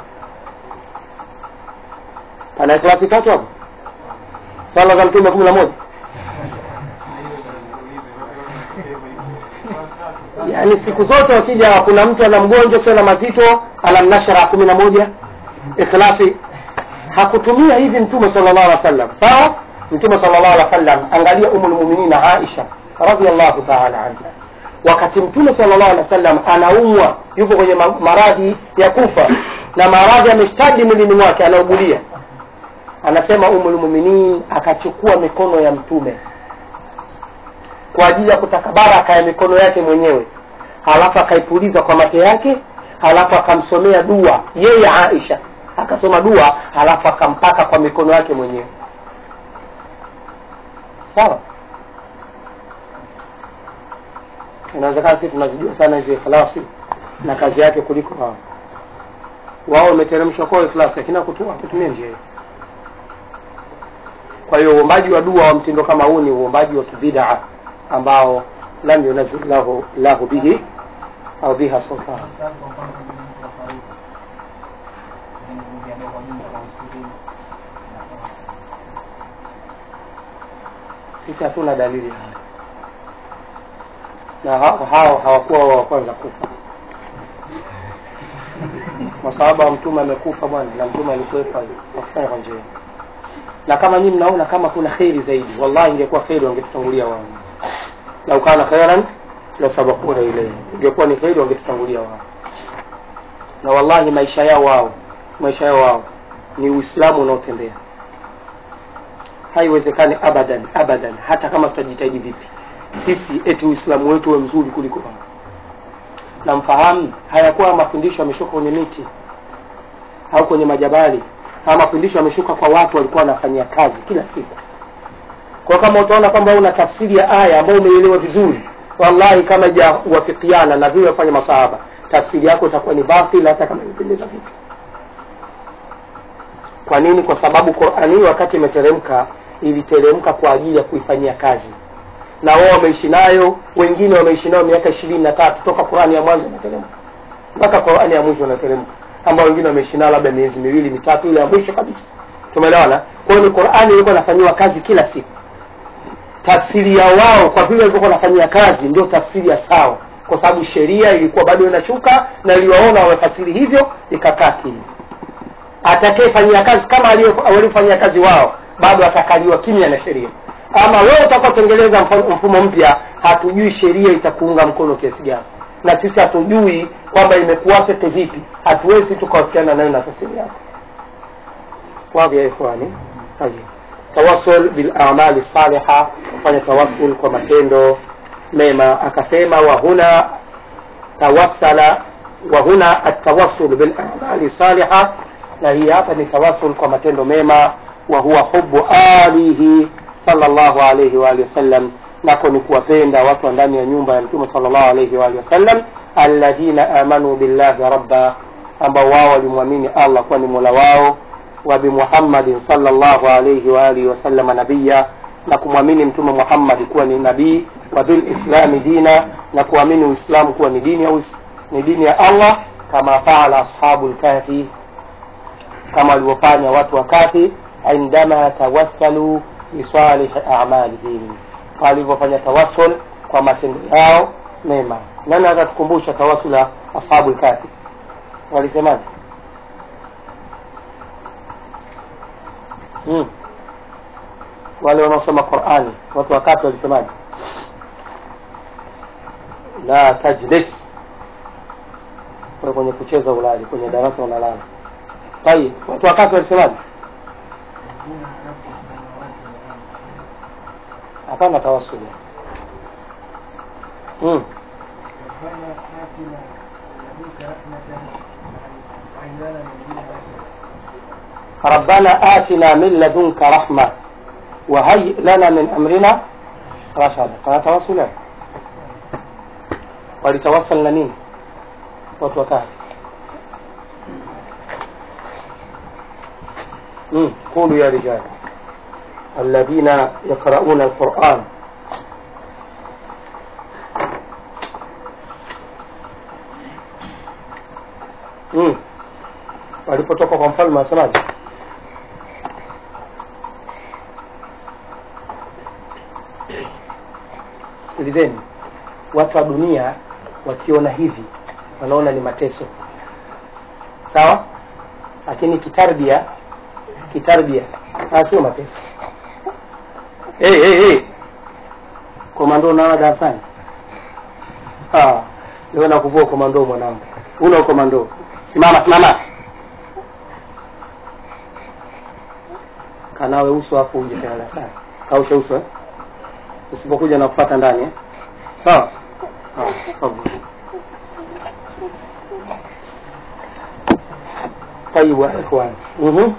Ana klasi tatu hapo. Sala za Mtume kumi na moja. Yaani siku zote wakija kuna mtu ana mgonjwa sana mazito, Al-Nashra kumi na moja, Ikhlasi, hakutumia hivi Mtume sallallahu alaihi wasallam. Sawa? Mtume sallallahu alaihi wasallam, angalia Ummul Mu'minin Aisha radhiyallahu ta'ala anha, wakati Mtume sallallahu alaihi wasallam anaumwa, yupo kwenye maradhi ya kufa na maradhi yameshtadi mwilini mwake, anaugulia, anasema Ummul Mu'minin akachukua mikono ya Mtume kwa ajili ya kutaka baraka ya mikono yake mwenyewe, halafu akaipuliza kwa mate yake, halafu akamsomea dua yeye Aisha, akasoma dua halafu akampaka kwa mikono yake mwenyewe. Sawa? Inawezekana sisi tunazijua sana hizo ikhlasi na kazi yake kuliko wao. Wao wameteremshwa kwa ikhlasi, lakini kutoa kutumia njia. Kwa hiyo uombaji wa dua wa mtindo kama huu ni uombaji wa kibid'a ambao lam yunazzilahu lahu bihi au biha sultan. Sisi hatuna dalili haya, na hao hawakuwa wa kwanza kufa. Masahaba wa mtume amekufa bwana, na mtume alikufa kufanya kwa njia. Na kama nyinyi mnaona kama kuna khairi zaidi, wallahi ingekuwa khairi wangetutangulia wao. Lau kana khairan la sabaquna ilayhi, ingekuwa ni khairi wangetutangulia wao. Na wallahi maisha yao wao, maisha yao wao ni Uislamu unaotembea. Haiwezekani abadan abadan, hata kama tutajitahidi vipi sisi eti Uislamu wetu uwe mzuri kuliko wao. Na mfahamu hayakuwa mafundisho yameshuka kwenye miti au kwenye majabali. Haya mafundisho yameshuka kwa watu walikuwa wanafanyia kazi kila siku. Kwa kama utaona kwamba una tafsiri ya aya ambayo umeelewa vizuri, wallahi kama haijawafikiana na vile wafanya masahaba, tafsiri yako itakuwa ni batil hata kama inapendeza vipi. Kwa nini? Kwa sababu Qur'ani wakati imeteremka iliteremka kwa ajili ya kuifanyia kazi. Na wao wameishi nayo, wengine wameishi nayo miaka ishirini na tatu toka Qur'ani ya mwanzo inateremka mpaka Qur'ani ya mwisho inateremka, ambao wengine wameishi nayo labda miezi miwili mitatu ile ya mwisho kabisa. Tumeelewana? Kwa hiyo Qur'ani ilikuwa inafanywa kazi kila siku. Tafsiri ya wao kwa vile walikuwa wanafanyia kazi ndio tafsiri ya sawa, kwa sababu sheria ilikuwa bado inashuka na iliwaona wamefasiri hivyo ikakaa kimya. Atakayefanyia kazi kama waliofanyia kazi wao bado atakaliwa kimya na sheria. Ama wewe utakapotengeneza mfumo mpya, hatujui sheria itakuunga mkono kiasi gani, na sisi hatujui kwamba imekuafete vipi. Hatuwezi tukawafikiana nayo na tafsiri yako. Wazi ya ikhwani. Haji tawassul bil a'mali salihah, kufanya tawassul kwa matendo mema. Akasema wa huna tawassala wa huna at-tawassul bil a'mali salihah, na hii hapa ni tawassul kwa matendo mema. Wa huwa hubbu alihi sallallahu alayhi wa alihi wasallam, nako ni kuwapenda watu ndani ya nyumba ya Mtume sallallahu alayhi wa alihi wasallam, alladhina amanu billahi rabba, ambao wao walimwamini Allah kuwa ni Mola wao, wa bi Muhammadin sallallahu alayhi wa alihi wasallam nabiyya, na kumwamini Mtume Muhammad kuwa ni nabii, wa bil islam dina, na kuamini Uislamu kuwa ni dini au ni dini ya Allah, kama faala ashabul kahfi, kama walivyofanya watu wa Kahfi, indama tawassalu bi salih a'malihim, walivyofanya tawassul kwa matendo yao mema. Nani atatukumbusha tawassul ya ashabul kahfi walisemaje? Hmm. Wale wanaosoma Qur'ani watu wa Kahfi walisemaje? La tajlis, kwa kwenye kucheza ulali, kwenye darasa unalala. Tayeb, watu wa Kahfi walisemaje? Hapana tawassul. Hmm. Rabbana atina min ladunka rahma wa hayyi lana min amrina rashada. Kana tawassul. Walitawassul na nini watu wa Kahfi? Hmm. Qulu ya rijal alladhina yaqra'una alquran hmm walipotoka kwa mfalme asemaje? Sikilizeni, watu wa dunia wakiona hivi wanaona ni mateso, sawa? Lakini kitarbia kitarbia sio mateso. Hey, hey, hey. Komando na darasani. Ah, leo nakuvua komando mwanangu. Una komando. Simama, simama. Kanawe uso hapo uje tena darasani. Kausha uso eh? Usipokuja na kufuata ndani eh? Sawa? Ah, sawa. طيب يا اخوان. Mhm.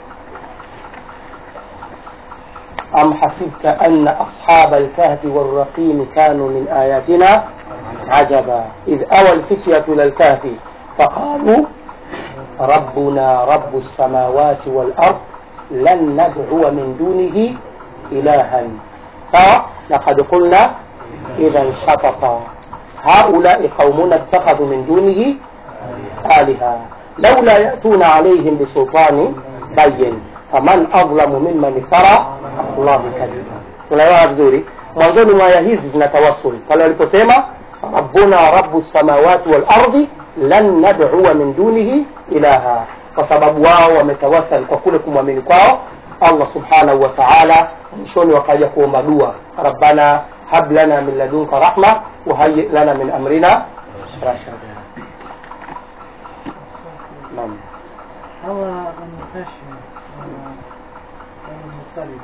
أم حسبت أن أصحاب الكهف والرقيم كانوا من آياتنا عجبا إذ أوى الفتية إلى الكهف فقالوا ربنا رب السماوات والأرض لن ندعو من دونه إلها لقد قلنا إذا شططا haulai qaumuna ittakhadhu min dunihi aliha laula yatuna alayhim bisultani bayyin faman adlamu mimman iftara Allahu kadhiba. Tunaelewa vizuri. Mwanzoni mwa aya hizi zinatawassul pale aliposema rabbuna rabbus samawati wal ardi lan nad'u min dunihi ilaha, kwa sababu wao wametawassal kwa kule kumwamini kwao Allah subhanahu wa ta'ala. Mwishoni wakaja kuomba dua, rabbana hab lana min ladunka rahma wa hayyi lana min amrina rashada. Naam. hawa Hashim na Muttalib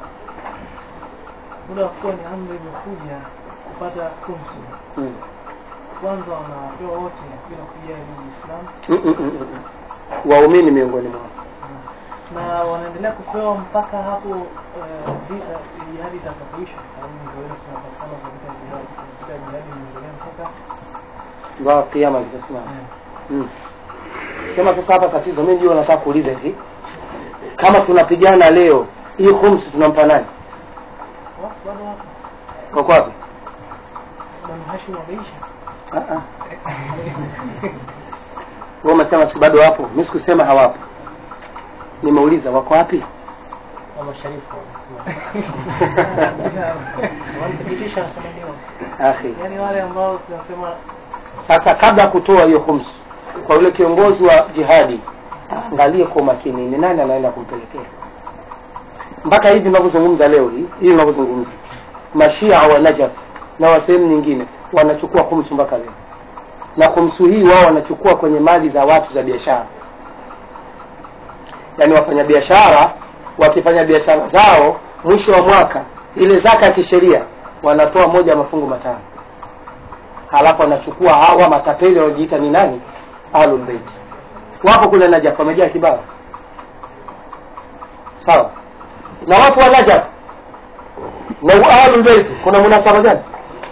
muda kwa ni amri imekuja kupata kumsi kwanza wanapewa wote bila kujali Uislamu waumini miongoni mwao, na wanaendelea kupewa mpaka hapo vita jihadi itakapoisha au ndio ile sana kama vita jihadi vita jihadi inaendelea mpaka ndio kiyama kitasimama. Mm. Sema sasa hapa tatizo mimi ndio nataka kuuliza hivi, kama tunapigana leo hii khumsi tunampa nani? bado hapo Kwa kwapi? Banu Hashim wameisha. Ah ah. Wao wanasema si bado hapo. Mimi sikusema hawapo. Nimeuliza wako wapi? Kama Sharifu. Wanapitisha sana ndio. Akhi. Yaani wale ambao tunasema Sasa kabla kutoa hiyo khumsi kwa yule kiongozi wa jihadi, angalie kwa makini ni nani anaenda kumpelekea. Mpaka hivi tunavyozungumza leo hii, hivi tunavyozungumza, Mashia wa Najaf na wa sehemu nyingine wanachukua khumsu mpaka leo. Na khumsu hii wao wanachukua kwenye mali za watu za biashara. Yaani wafanya biashara wakifanya biashara zao mwisho wa mwaka ile zaka ya kisheria wanatoa moja mafungu matano. Halafu wanachukua hawa matapeli wanaojiita ni nani? Ahlul Bait. Wapo kule Najaf wamejaa kibao. Sawa. Na watu wa Najaf na Ahlul Bait kuna munasaba gani?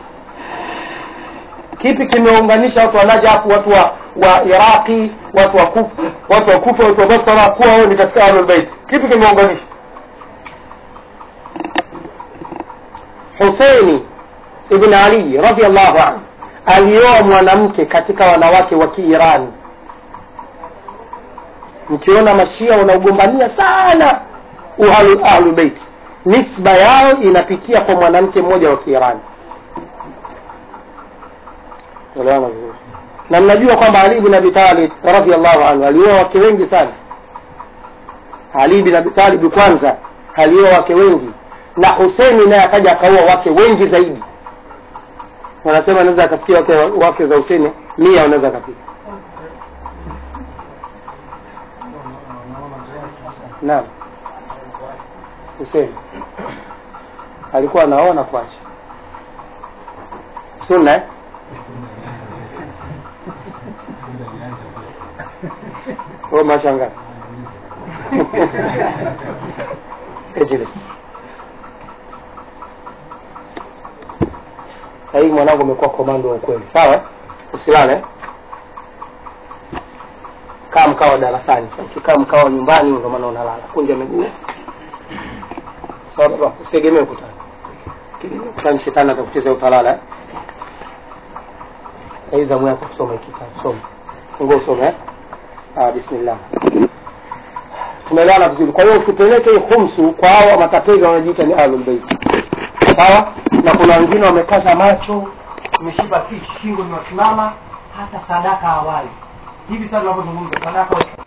Kipi kimeunganisha watu wa Najaf, watu wa, wa Iraqi, watu wa Kufa, watu wa Kufa, watu wa Basra kuwa wao ni katika Ahlul Bait? Kipi kimeunganisha? Husaini ibn Ali radhiyallahu anhu alioa mwanamke katika wanawake wa Kiirani. Mkiona Mashia wanaogombania sana uhalu Ahlul Bait, nisba yao inapitia kwa mwanamke mmoja wa Kiirani. Elewana vizuri. Na mnajua kwamba Ali ibn Abi Talib radhiyallahu anhu alioa wake wengi sana. Ali ibn Abi Talib kwanza alioa wake wengi, na Husaini naye akaja akaoa wake wengi zaidi. Wanasema anaweza akafikia wake wake za Husaini mia wanaweza akafikia. Naam. Husaini alikuwa anaona kuacha sunna eh? Oh mashanga. Ejlis. Sasa hivi mwanangu amekuwa komando wa ukweli. Sawa? Usilale. Kaa mkao darasani. Sasa ukikaa mkao nyumbani ndio maana unalala. Kunja miguu. Sawa baba, usiegemee ukutani. Kile shetani atakuchezea utalala. Sasa zamu yako kusoma kitabu. Soma. Funga usome eh? Ah, bismillah. Tumeelewana vizuri. Kwa hiyo usipeleke hii khumsu kwa hao matapeli wanajiita ni Ahlul Bait. Sawa? Na kuna wengine wamekaza macho, umeshiba kishingo ni wasimama, hata sadaka hawali. Hivi sasa tunapozungumza sadaka